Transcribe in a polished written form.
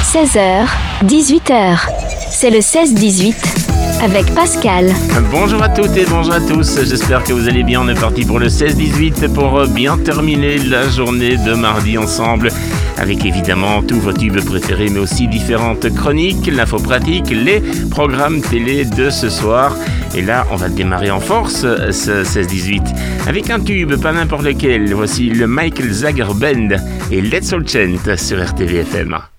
16h, 18h. C'est le 16-18 avec Pascal. Bonjour à toutes et bonjour à tous, j'espère que vous allez bien. On est parti pour le 16-18 pour bien terminer la journée de mardi ensemble, avec évidemment tous vos tubes préférés, mais aussi différentes chroniques, l'info pratique, les programmes télé de ce soir. Et là, on va démarrer en force ce 16-18 avec un tube, pas n'importe lequel. Voici le Michael Zager Band et Let's All Chant sur RTVFM.